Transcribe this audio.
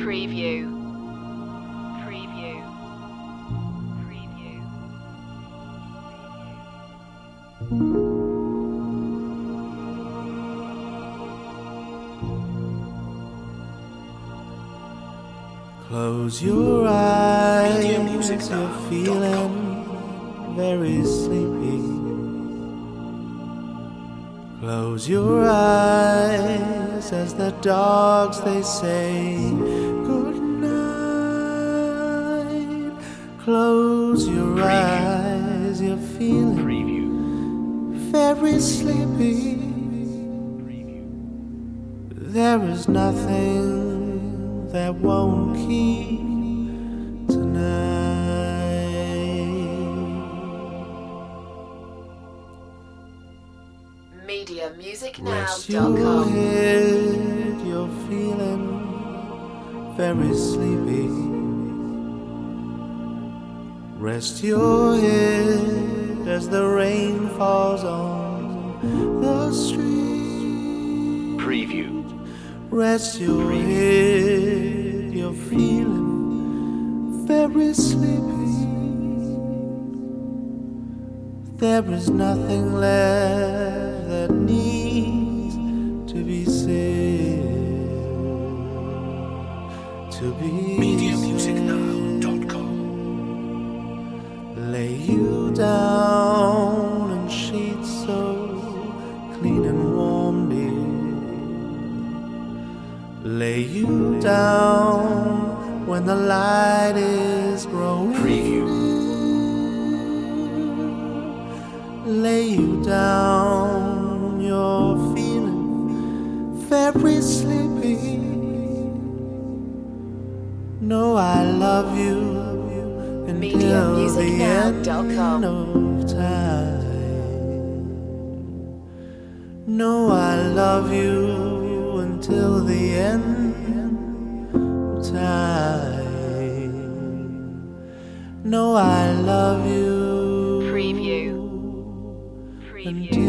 Preview. Preview. Preview. Close your eyes, MediaMusicNow.com. you're feeling very sleepy. Close your eyes as the dogs they say good night. Close your eyes, you're feeling very sleepy. There is nothing that won't keep Rest your MediaMusicNow.com. head, you're feeling very sleepy. Rest your head as the rain falls on the street. Preview. Rest your head, you're feeling very sleepy. There is nothing left that needs to be said. To be MediaMusicNow.com. lay you down in sheets so clean and warm, dear. Lay you down when the light is growing. Preview. Lay you down, you're feeling very sleepy. No, I love you until the end MediaMusicNow.com. of time. No, I love you until the end of time. No, I love you Preview. Preview. until